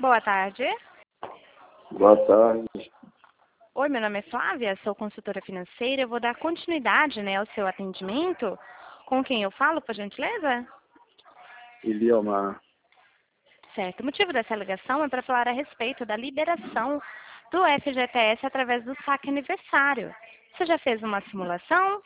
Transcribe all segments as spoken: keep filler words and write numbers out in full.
Boa tarde. Boa tarde. Oi, meu nome é Flávia, sou consultora financeira. Eu vou dar continuidade, né, ao seu atendimento. Com quem eu falo, por gentileza? Eliomar. Certo. O motivo dessa ligação é para falar a respeito da liberação do F G T S através do saque aniversário. Você já fez uma simulação?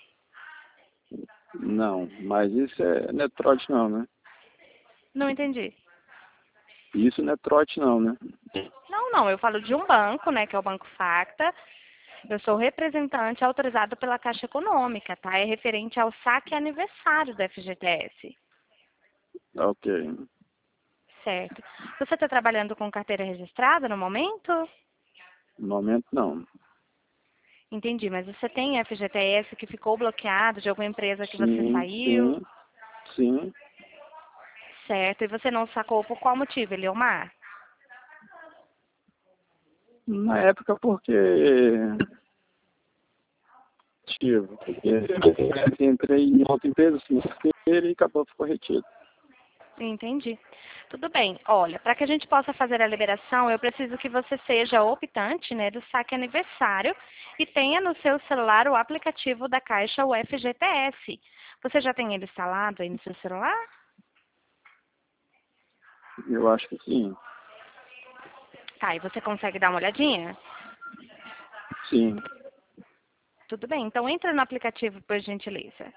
Não, mas isso é, não é trote não, né? Não entendi. Isso não é trote não, né? Não, não. Eu falo de um banco, né, que é o Banco Facta. Eu sou representante autorizado pela Caixa Econômica, tá? É referente ao saque aniversário do F G T S. Ok. Certo. Você está trabalhando com carteira registrada no momento? No momento não. Entendi, mas você tem F G T S que ficou bloqueado de alguma empresa que você Sim, saiu? sim, sim. Certo. E você não sacou por qual motivo, Eliomar? Na época porque... Tipo, porque eu entrei em outra empresa, assim, e acabou, ficou retido. Entendi. Tudo bem. Olha, para que a gente possa fazer a liberação, eu preciso que você seja optante, né, do saque aniversário e tenha no seu celular o aplicativo da Caixa, o F G T S. Você já tem ele instalado aí no seu celular? Eu acho que sim. Tá, e você consegue dar uma olhadinha? Sim. Tudo bem. Então entra no aplicativo, por gentileza.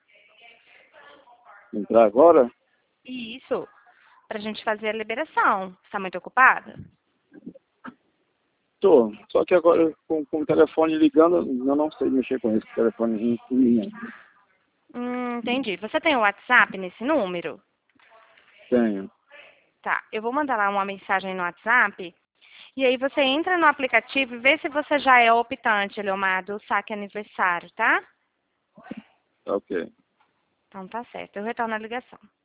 Entrar agora? Isso, para a gente fazer a liberação. Está muito ocupada? Tô. Só que agora, com, com o telefone ligando, eu não sei mexer com esse telefone em linha. Hum, entendi. Você tem o WhatsApp nesse número? Tenho. Tá, eu vou mandar lá uma mensagem no WhatsApp. E aí você entra no aplicativo e vê se você já é optante, Leomar, do saque aniversário, tá? Ok. Então tá certo. Eu retorno a ligação.